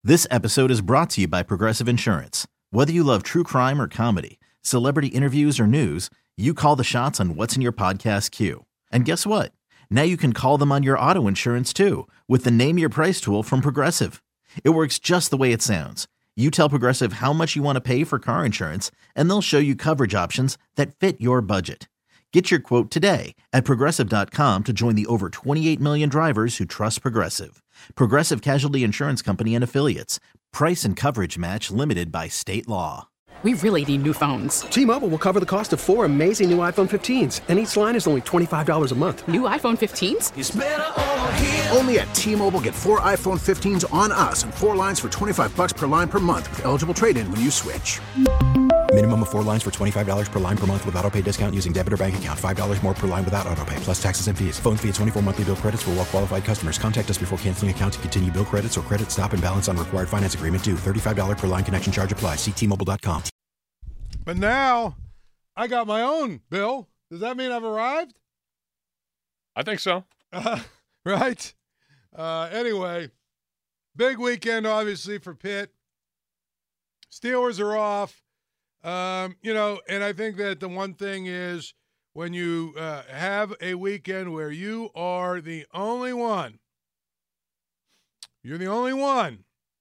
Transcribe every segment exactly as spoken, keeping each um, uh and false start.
This episode is brought to you by Progressive Insurance. Whether you love true crime or comedy, celebrity interviews or news, you call the shots on what's in your podcast queue. And guess what? Now you can call them on your auto insurance too with the Name Your Price tool from Progressive. It works just the way it sounds. You tell Progressive how much you want to pay for car insurance, and they'll show you coverage options that fit your budget. Get your quote today at Progressive dot com to join the over twenty-eight million drivers who trust Progressive. Progressive Casualty Insurance Company and Affiliates. Price and coverage match limited by state law. We really need new phones. T-Mobile will cover the cost of four amazing new iPhone fifteens, and each line is only twenty-five dollars a month. New iPhone fifteens? It's better over here. Only at T-Mobile, get four iPhone fifteens on us and four lines for twenty-five bucks per line per month with eligible trade-in when you switch. Minimum of four lines for twenty-five dollars per line per month with autopay discount using debit or bank account. five dollars more per line without autopay, plus taxes and fees. Phone fee at twenty-four monthly bill credits for well-qualified customers. Contact us before canceling account to continue bill credits or credit stop and balance on required finance agreement due. thirty-five dollars per line connection charge applies. See T Mobile dot com. But now, I got my own, Bill. Does that mean I've arrived? I think so. Uh, right? Uh, anyway, big weekend, obviously, for Pitt. Steelers are off. Um, you know, and I think that the one thing is when you uh, have a weekend where you are the only one, you're the only one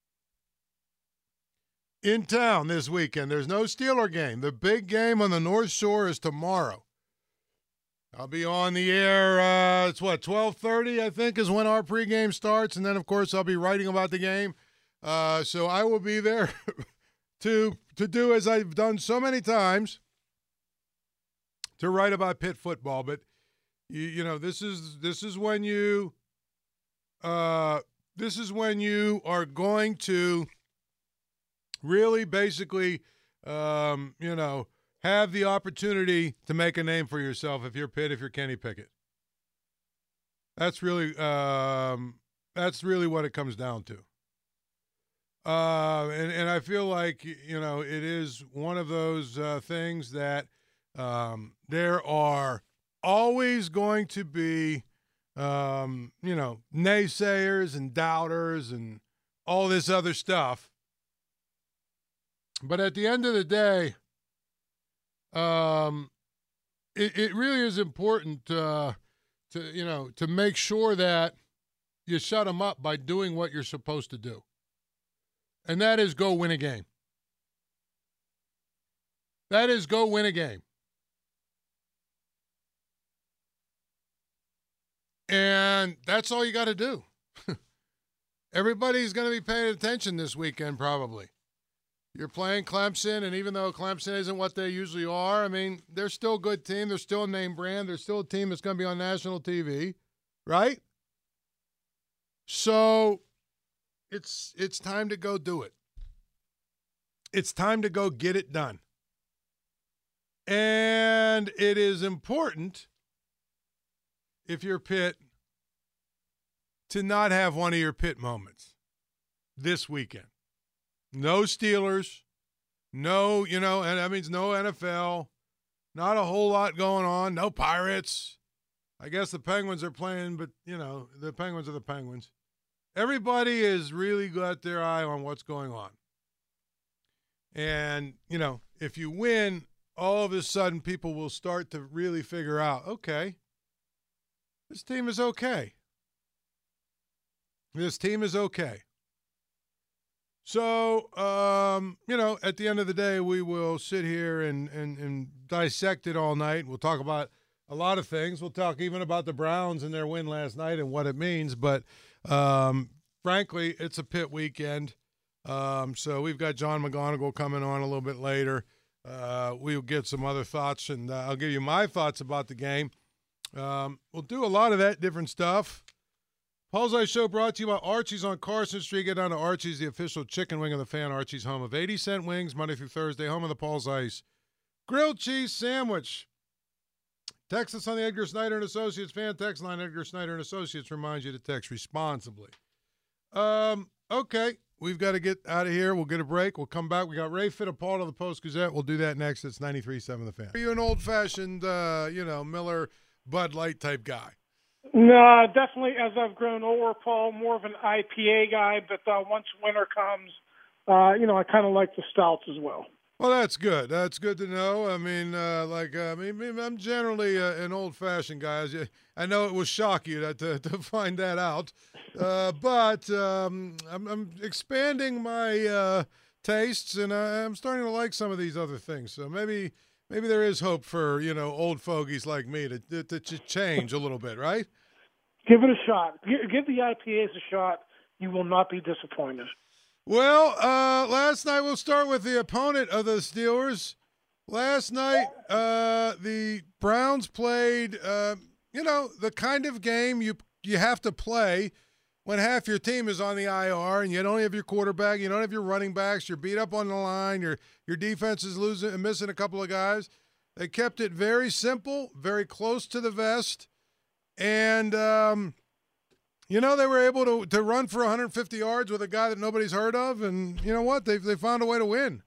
in town this weekend. There's no Steeler game. The big game on the North Shore is tomorrow. I'll be on the air, uh, it's what, twelve thirty, I think, is when our pregame starts. And then, of course, I'll be writing about the game. Uh, so I will be there to to do as I've done so many times, to write about Pitt football. But, you, you know, this is this is when you uh, this is when you are going to really basically, um, you know, have the opportunity to make a name for yourself if you're Pitt, if you're Kenny Pickett. That's really, um, that's really what it comes down to. Uh, and, and I feel like, you know, it is one of those uh, things that um, there are always going to be, um, you know, naysayers and doubters and all this other stuff. But at the end of the day, um, it, it really is important uh, to, you know, to make sure that you shut them up by doing what you're supposed to do. And that is go win a game. That is go win a game. And that's all you got to do. Everybody's going to be paying attention this weekend probably. You're playing Clemson, and even though Clemson isn't what they usually are, I mean, they're still a good team. They're still a name brand. They're still a team that's going to be on national T V, right? So it's it's time to go do it. It's time to go get it done. And it is important, if you're Pitt, to not have one of your Pitt moments this weekend. No Steelers, no, you know, and that means no N F L, not a whole lot going on, no Pirates. I guess the Penguins are playing, but, you know, the Penguins are the Penguins. Everybody has really got their eye on what's going on. And, you know, if you win, all of a sudden people will start to really figure out, okay, this team is okay. This team is okay. So, um, you know, at the end of the day, we will sit here and, and, and dissect it all night. We'll talk about a lot of things. We'll talk even about the Browns and their win last night and what it means. But, um, frankly, it's a Pitt weekend. Um, so we've got John McGonigal coming on a little bit later. Uh, we'll get some other thoughts, and uh, I'll give you my thoughts about the game. Um, we'll do a lot of that different stuff. Paul's Ice Show brought to you by Archie's on Carson Street. Get down to Archie's, the official chicken wing of the fan. Archie's, home of eighty cent wings, Monday through Thursday, home of the Paul's Ice grilled cheese sandwich. Text us on the Edgar Snyder and Associates fan text line. Edgar Snyder and Associates reminds you to text responsibly. Um, okay, we've got to get out of here. We'll get a break. We'll come back. We got Ray Fittipaldi of the Post-Gazette. We'll do that next. It's ninety-three point seven The Fan. Are you an old-fashioned, uh, you know, Miller, Bud Light type guy? No, definitely. As I've grown older, Paul, more of an I P A guy. But uh, once winter comes, uh, you know, I kind of like the stouts as well. Well, that's good. That's good to know. I mean, uh, like, uh, I mean, I'm generally uh, an old-fashioned guy. As you, I know it will shock you that, to, to find that out, uh, but um, I'm, I'm expanding my uh, tastes, and I, I'm starting to like some of these other things. So maybe, maybe there is hope for you know old fogies like me to to, to change a little bit, right? Give it a shot. Give, give the I P As a shot. You will not be disappointed. Well, uh, last night we'll start with the opponent of the Steelers. Last night, uh, the Browns played, uh, you know, the kind of game you you have to play when half your team is on the I R and you don't have your quarterback, you don't have your running backs, you're beat up on the line, your your defense is losing and missing a couple of guys. They kept it very simple, very close to the vest, and um, you know they were able to to run for one hundred fifty yards with a guy that nobody's heard of, and you know what? They they found a way to win.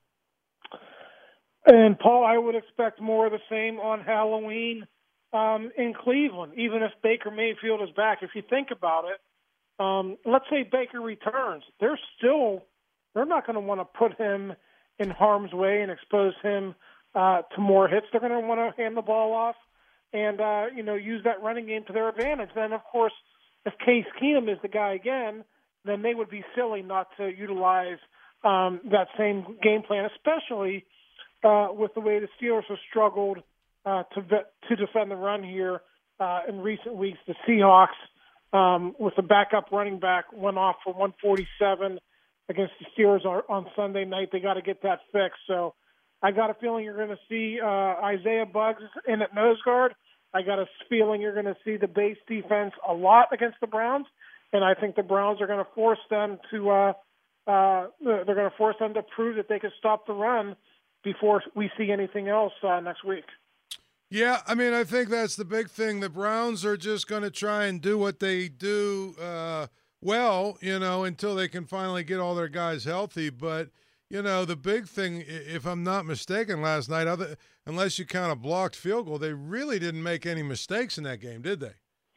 And, Paul, I would expect more of the same on Halloween um, in Cleveland, even if Baker Mayfield is back. If you think about it, um, let's say Baker returns. They're still – they're not going to want to put him in harm's way and expose him uh, to more hits. They're going to want to hand the ball off and, uh, you know, use that running game to their advantage. Then, of course, if Case Keenum is the guy again, then they would be silly not to utilize um, that same game plan, especially – Uh, with the way the Steelers have struggled uh, to vet, to defend the run here uh, in recent weeks. The Seahawks, um, with the backup running back, went off for one forty-seven against the Steelers on, on Sunday night. They got to get that fixed. So I got a feeling you're going to see uh, Isaiah Buggs in at nose guard. I got a feeling you're going to see the base defense a lot against the Browns, and I think the Browns are going to force them to uh, uh, they're going to force them to prove that they can stop the run before we see anything else uh, next week. Yeah, I mean, I think that's the big thing. The Browns are just going to try and do what they do uh, well, you know, until they can finally get all their guys healthy. But, you know, the big thing, if I'm not mistaken, last night, other unless you count a blocked field goal, they really didn't make any mistakes in that game, did they?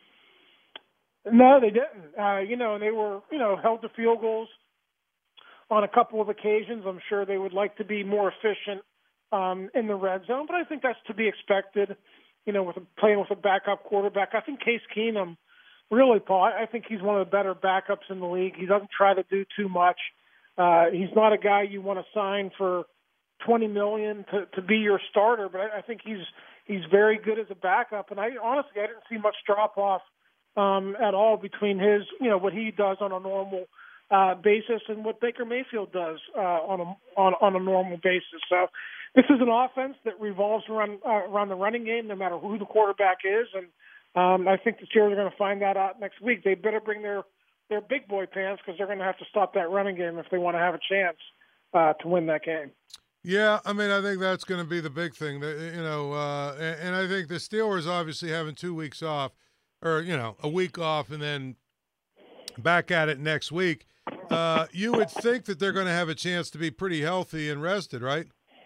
No, they didn't. Uh, you know, they were, you know, held to field goals on a couple of occasions. I'm sure they would like to be more efficient um, in the red zone, but I think that's to be expected, you know, with a, playing with a backup quarterback. I think Case Keenum, really, Paul, I think he's one of the better backups in the league. He doesn't try to do too much. Uh, he's not a guy you want to sign for twenty million dollars to, to be your starter, but I, I think he's he's very good as a backup. And I honestly, I didn't see much drop-off um, at all between his, you know, what he does on a normal Uh, basis and what Baker Mayfield does uh, on a on, on a normal basis. So this is an offense that revolves around uh, around the running game, no matter who the quarterback is, and um, I think the Steelers are going to find that out next week. They better bring their their big boy pants because they're going to have to stop that running game if they want to have a chance uh, to win that game. Yeah, I mean, I think that's going to be the big thing. That, you know, uh, and, and I think the Steelers obviously having two weeks off, or you know, a week off, and then back at it next week. Uh, you would think that they're going to have a chance to be pretty healthy and rested, right?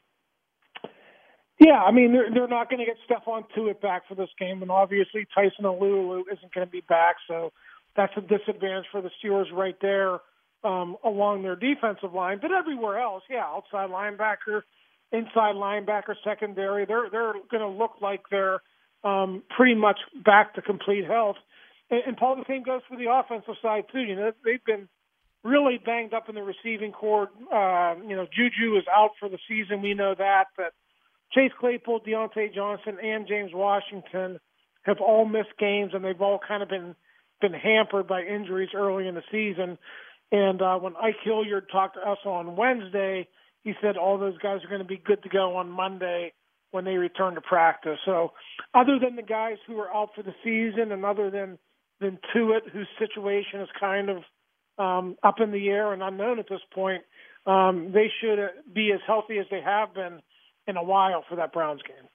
Yeah, I mean, they're, they're not going to get Stephon Tuitt back for this game, and obviously Tyson Alualu isn't going to be back, so that's a disadvantage for the Steelers right there um, along their defensive line. But everywhere else, yeah, outside linebacker, inside linebacker, secondary, they're they're going to look like they're um, pretty much back to complete health. And, and Paul, the same goes for the offensive side too. You know, they've been really banged up in the receiving corps. Uh, you know, Juju is out for the season. We know that. But Chase Claypool, Deontay Johnson, and James Washington have all missed games, and they've all kind of been been hampered by injuries early in the season. And uh, when Ike Hilliard talked to us on Wednesday, he said all those guys are going to be good to go on Monday when they return to practice. So other than the guys who are out for the season and other than, than Tuitt, whose situation is kind of Um, up in the air and unknown at this point, um, they should be as healthy as they have been in a while for that Browns game.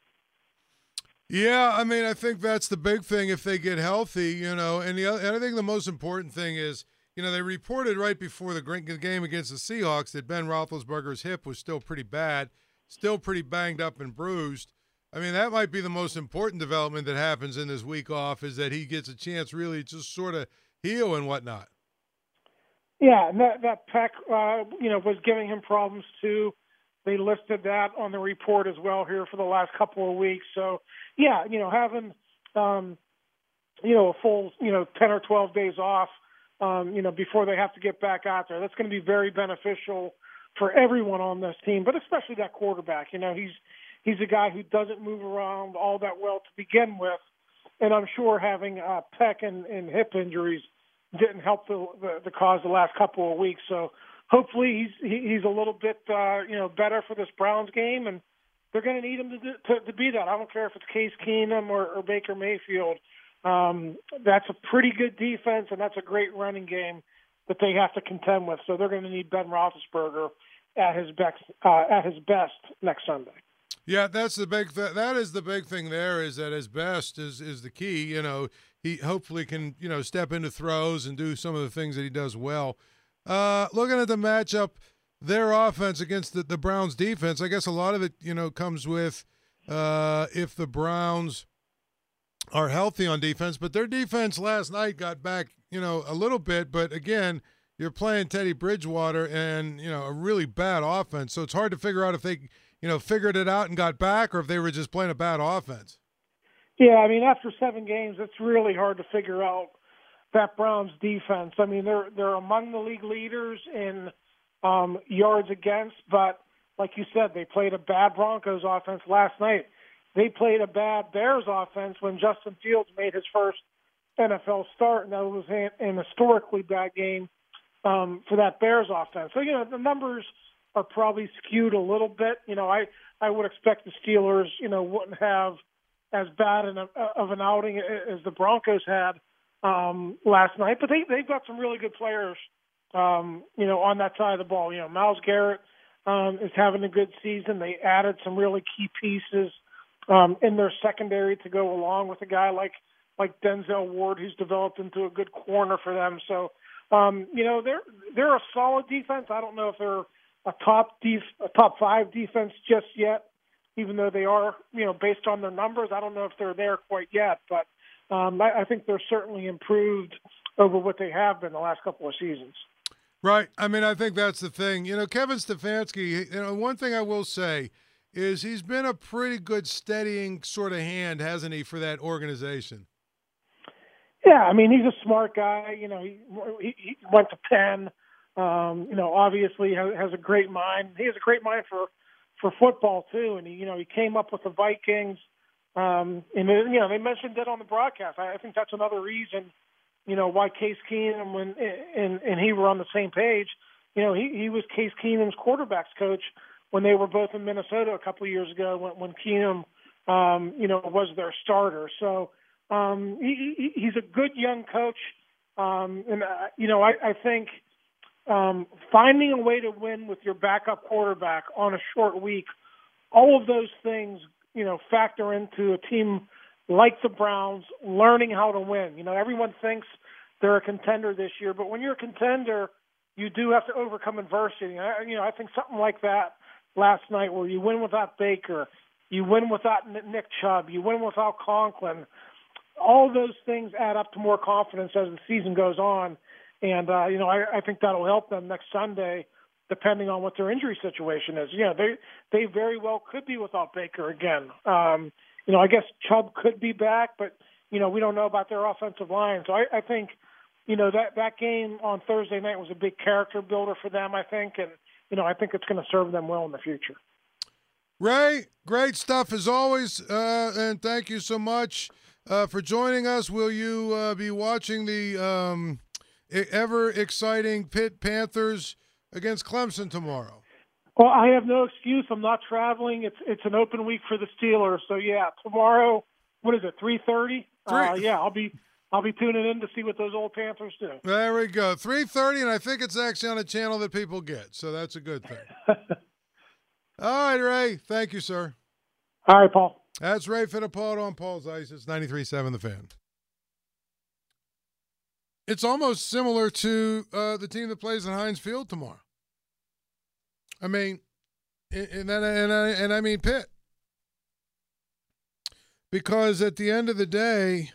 Yeah, I mean, I think that's the big thing if they get healthy, you know. And, the other, and I think the most important thing is, you know, they reported right before the game against the Seahawks that Ben Roethlisberger's hip was still pretty bad, still pretty banged up and bruised. I mean, that might be the most important development that happens in this week off is that he gets a chance really just sort of heal and whatnot. Yeah, and that, that Peck, uh, you know, was giving him problems too. They listed that on the report as well here for the last couple of weeks. So, yeah, you know, having, um, you know, a full, you know, ten or twelve days off, um, you know, before they have to get back out there, that's going to be very beneficial for everyone on this team, but especially that quarterback. You know, he's he's a guy who doesn't move around all that well to begin with, and I'm sure having uh, Peck and, and hip injuries didn't help the, the the cause the last couple of weeks. So hopefully he's he's a little bit uh, you know better for this Browns game, and they're going to need him to, do, to to be that. I don't care if it's Case Keenum or, or Baker Mayfield. Um, that's a pretty good defense, and that's a great running game that they have to contend with. So they're going to need Ben Roethlisberger at his best uh, at his best next Sunday. Yeah, that's the big th- that is the big thing there is that his best is is the key. You know, he hopefully can, you know, step into throws and do some of the things that he does well. Uh, looking at the matchup, their offense against the, the Browns defense, I guess a lot of it, you know, comes with uh, if the Browns are healthy on defense, but their defense last night got back, you know, a little bit, but again, you're playing Teddy Bridgewater and, you know, a really bad offense. So it's hard to figure out if they, you know, figured it out and got back or if they were just playing a bad offense. Yeah, I mean, after seven games, it's really hard to figure out that Browns defense. I mean, they're they're among the league leaders in um, yards against, but like you said, they played a bad Broncos offense last night. They played a bad Bears offense when Justin Fields made his first N F L start, and that was an historically bad game um, for that Bears offense. So, you know, the numbers are probably skewed a little bit. You know, I, I would expect the Steelers, you know, wouldn't have as bad an, of an outing as the Broncos had um, last night, but they, they've got some really good players, um, you know, on that side of the ball. You know, Myles Garrett um, is having a good season. They added some really key pieces um, in their secondary to go along with a guy like, like Denzel Ward, who's developed into a good corner for them. So, um, you know, they're, they're a solid defense. I don't know if they're a top def- a top five defense just yet, even though they are, you know, based on their numbers. I don't know if they're there quite yet, but um, I, I think they're certainly improved over what they have been the last couple of seasons. Right. I mean, I think that's the thing. You know, Kevin Stefanski, you know, one thing I will say is he's been a pretty good steadying sort of hand, hasn't he, for that organization? Yeah, I mean, he's a smart guy. You know, he, he, he went to Penn. Um, you know, obviously has, has a great mind. He has a great mind for, for football too. And he, you know, he came up with the Vikings. Um, and you know, they mentioned it on the broadcast. I, I think that's another reason, you know, why Case Keenum when and and he were on the same page. You know, he he was Case Keenum's quarterbacks coach when they were both in Minnesota a couple of years ago when when Keenum, um, you know, was their starter. So um, he, he, he's a good young coach. Um, and uh, you know, I, I think. Um, finding a way to win with your backup quarterback on a short week, all of those things, you know, factor into a team like the Browns learning how to win. You know, everyone thinks they're a contender this year, but when you're a contender, you do have to overcome adversity. I, you know, I think something like that last night where you win without Baker, you win without Nick Chubb, you win without Conklin, all those things add up to more confidence as the season goes on. And, uh, you know, I, I think that'll help them next Sunday, depending on what their injury situation is. You know, they they very well could be without Baker again. Um, you know, I guess Chubb could be back, but, you know, we don't know about their offensive line. So I, I think, you know, that, that game on Thursday night was a big character builder for them, I think. And, you know, I think it's going to serve them well in the future. Ray, great stuff as always, uh, and thank you so much uh, for joining us. Will you uh, be watching the um, – ever exciting Pitt Panthers against Clemson tomorrow? Well, I have no excuse. I'm not traveling. It's it's an open week for the Steelers. So yeah, tomorrow, what is it, three thirty? Uh, yeah, I'll be I'll be tuning in to see what those old Panthers do. There we go. three thirty, and I think it's actually on a channel that people get. So that's a good thing. All right, Ray. Thank you, sir. All right, Paul. That's Ray Fittipaldo on Paul's Ice. It's ninety-three point seven The Fan. It's almost similar to uh, the team that plays at Heinz Field tomorrow. I mean, and and and I, and I mean Pitt. Because at the end of the day,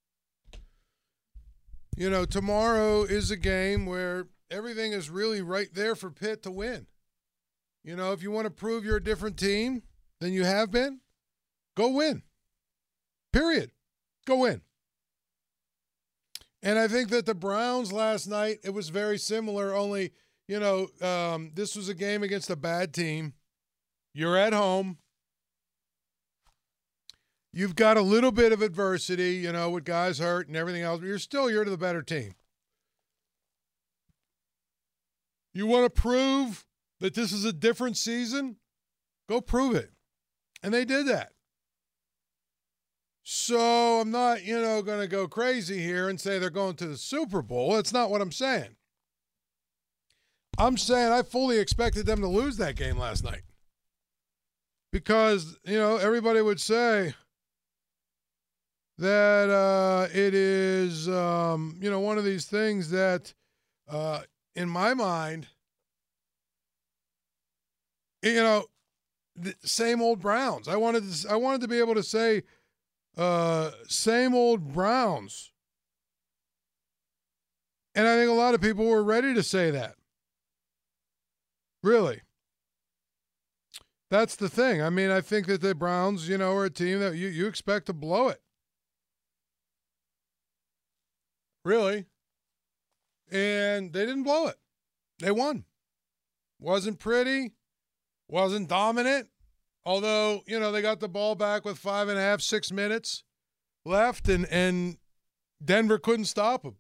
you know, tomorrow is a game where everything is really right there for Pitt to win. You know, if you want to prove you're a different team than you have been, go win. Period. Go win. And I think that the Browns last night, it was very similar, only, you know, um, this was a game against a bad team. You're at home. You've got a little bit of adversity, you know, with guys hurt and everything else, but you're still, you're the better team. You want to prove that this is a different season? Go prove it. And they did that. So I'm not, you know, going to go crazy here and say they're going to the Super Bowl. That's not what I'm saying. I'm saying I fully expected them to lose that game last night. Because, you know, everybody would say that uh, it is, um, you know, one of these things that, uh, in my mind, you know, the same old Browns. I wanted to, I wanted to be able to say, uh, same old Browns. And I think a lot of people were ready to say that. Really. That's the thing. I mean, I think that the Browns, you know, are a team that you, you expect to blow it. Really. And they didn't blow it. They won. Wasn't pretty. Wasn't dominant. Although, you know, they got the ball back with five and a half, six minutes left, and, and Denver couldn't stop them.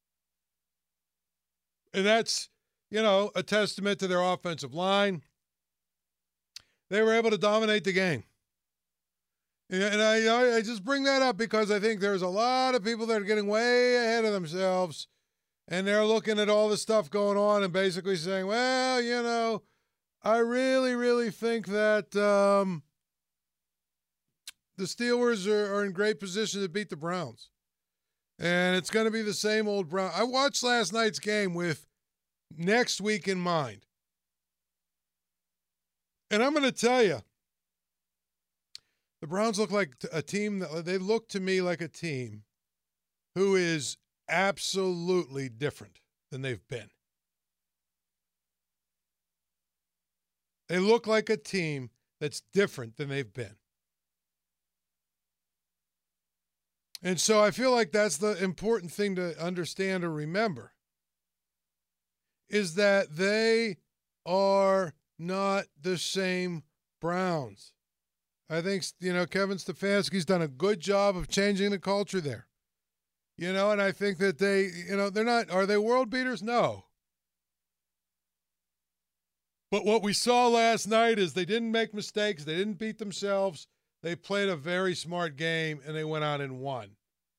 And that's, you know, a testament to their offensive line. They were able to dominate the game. And I, I just bring that up because I think there's a lot of people that are getting way ahead of themselves, and they're looking at all the stuff going on and basically saying, well, you know, I really, really think that um, the Steelers are, are in great position to beat the Browns. And it's going to be the same old Brown. I watched last night's game with next week in mind. And I'm going to tell you, the Browns look like a team that they look to me like a team who is absolutely different than they've been. They look like a team that's different than they've been. And so I feel like that's the important thing to understand or remember, is that they are not the same Browns. I think, you know, Kevin Stefanski's done a good job of changing the culture there. You know, and I think that they, you know, they're not, are they world beaters? No. But what we saw last night is they didn't make mistakes. They didn't beat themselves. They played a very smart game, and they went out and won.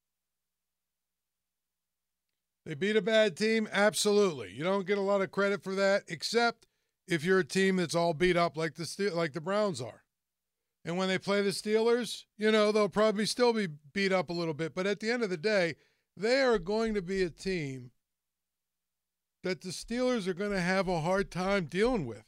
They beat a bad team? Absolutely. You don't get a lot of credit for that, except if you're a team that's all beat up like the Ste- like the Browns are. And when they play the Steelers, you know, they'll probably still be beat up a little bit. But at the end of the day, they are going to be a team that the Steelers are going to have a hard time dealing with.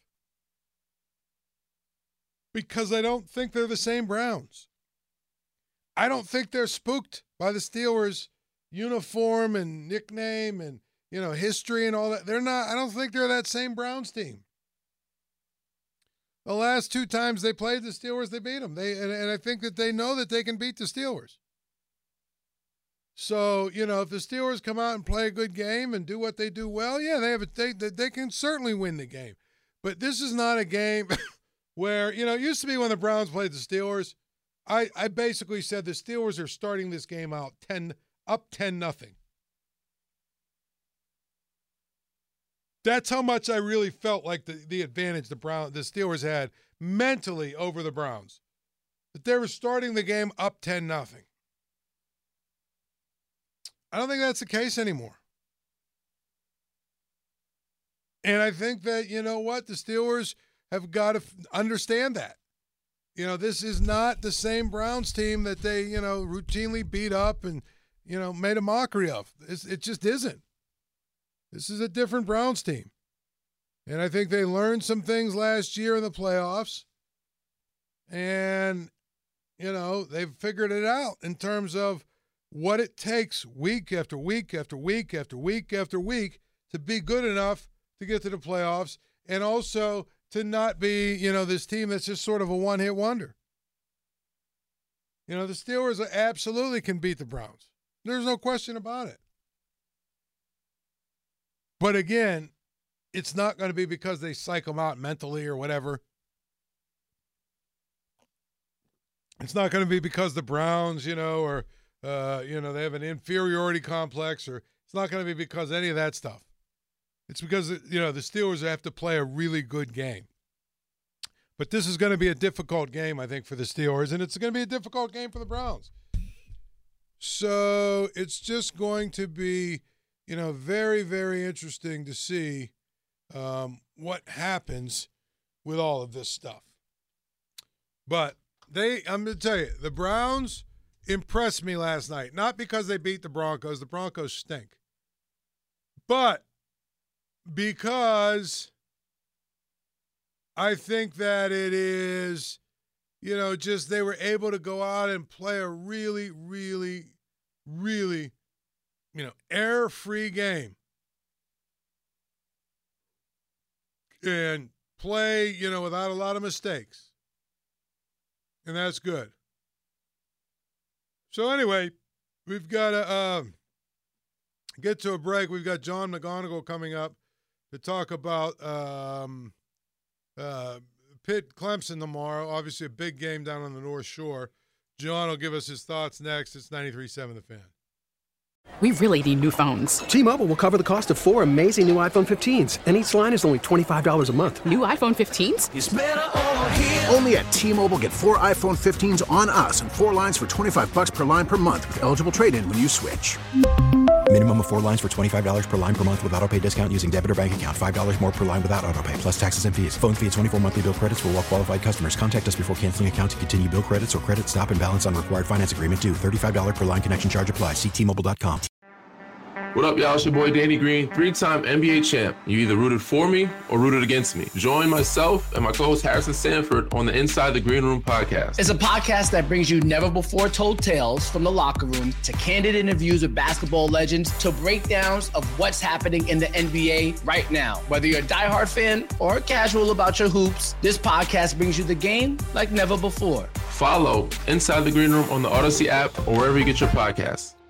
Because I don't think they're the same Browns. I don't think they're spooked by the Steelers' uniform and nickname and, you know, history and all that. They're not, I don't think they're that same Browns team. The last two times they played the Steelers, they beat them. They and, and I think that they know that they can beat the Steelers. So, you know, if the Steelers come out and play a good game and do what they do well, yeah, they have a, they, they can certainly win the game. But this is not a game where, you know, it used to be when the Browns played the Steelers, I, I basically said the Steelers are starting this game out ten up ten nothing. That's how much I really felt like the, the advantage the Brown the Steelers had mentally over the Browns. That they were starting the game up ten nothing. I don't think that's the case anymore. And I think that, you know what, the Steelers have got to f- understand that. You know, this is not the same Browns team that they, you know, routinely beat up and, you know, made a mockery of. It's, it just isn't. This is a different Browns team. And I think they learned some things last year in the playoffs. And you know, they've figured it out in terms of what it takes week after week after week after week after week to be good enough to get to the playoffs and also to not be, you know, this team that's just sort of a one-hit wonder. You know, the Steelers absolutely can beat the Browns. There's no question about it. But again, it's not going to be because they psych them out mentally or whatever. It's not going to be because the Browns, you know, or, uh, you know, they have an inferiority complex, or it's not going to be because any of that stuff. It's because, you know, the Steelers have to play a really good game. But this is going to be a difficult game, I think, for the Steelers, and it's going to be a difficult game for the Browns. So it's just going to be, you know, very, very interesting to see um, what happens with all of this stuff. But they, I'm going to tell you, the Browns impressed me last night, not because they beat the Broncos. The Broncos stink. But because I think that it is, you know, just they were able to go out and play a really, really, really, you know, error-free game. And play, you know, without a lot of mistakes. And that's good. So anyway, we've got to uh, get to a break. We've got John McGonigal coming up to talk about um, uh, Pitt Clemson tomorrow. Obviously a big game down on the North Shore. John will give us his thoughts next. It's ninety-three point seven The Fan. We really need new phones. T-Mobile will cover the cost of four amazing new iPhone fifteens, and each line is only twenty-five dollars a month. New iPhone fifteens? It's better over here. Only at T-Mobile, get four iPhone fifteens on us and four lines for twenty-five bucks per line per month with eligible trade-in when you switch. Minimum of four lines for twenty-five dollars per line per month with autopay discount using debit or bank account. five dollars more per line without autopay, plus taxes and fees. Phone fee at twenty-four monthly bill credits for well-qualified customers. Contact us before canceling account to continue bill credits or credit stop and balance on required finance agreement due. thirty-five dollars per line connection charge applies. See T Mobile dot com. What up, y'all? It's your boy Danny Green, three-time N B A champ. You either rooted for me or rooted against me. Join myself and my co-host Harrison Sanford on the Inside the Green Room podcast. It's a podcast that brings you never-before-told tales from the locker room to candid interviews with basketball legends to breakdowns of what's happening in the N B A right now. Whether you're a diehard fan or casual about your hoops, this podcast brings you the game like never before. Follow Inside the Green Room on the Odyssey app or wherever you get your podcasts.